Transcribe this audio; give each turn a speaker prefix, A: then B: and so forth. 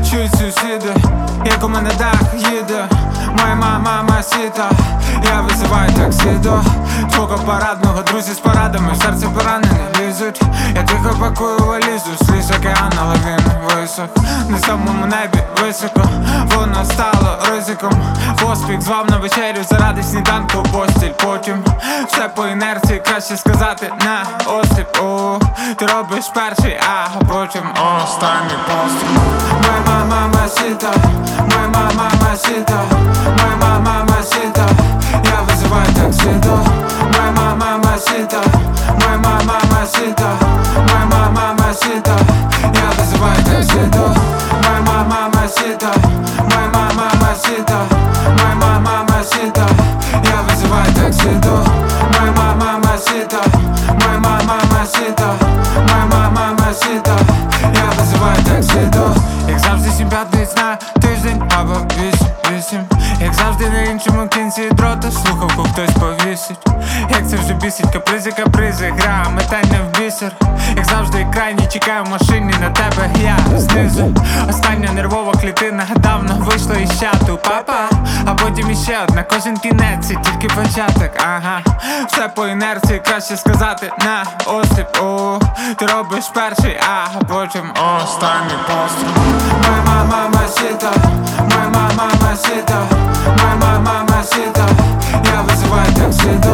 A: чують сусіди, як у мене дах їде. Моя мама сіта, я визиваю таксі до твого парадного. Друзі з порадами, в серце поранені лізуть. Я тихо пакую валізу, сліз океан, але він висох. На самому небі високо, воно стало ризиком. Поспіх звав на вечерю заради сніданку постіль. Потім все по інерції, краще сказати на осліп. Ти робиш перший, а потім останній постріл. Моя мама сіта, моя мама сіта, моя мама сіта, я визиваю таксі до. Моя мама сіта, моя мама сіта, моя мама сіта, я визиваю таксі до. Моя мама сіта, моя мама сіта, моя мама сіта, я визиваю таксі до. Моя мама сіта, моя мама сіта, моя мама сіта, я визиваю таксі до. Як завжди 7-5 на тиждень або 8-8. Як завжди на іншому кінці дрота слухавку хтось повісить. Як це вже бісить, капризи, гра, метання в бісер. Як завжди крайній, чекаю в машині на тебе, я знизу. Остання нервова клітина давно вийшла із чату, папа. А потім іще одна, кожен кінець, це тільки початок, ага. Все по інерції, краще сказати на осліп. Ти робиш перший, а потім останній постріл. Моя мама сіта, моя мама сіта, моя мама сіта, я визиваю таксі.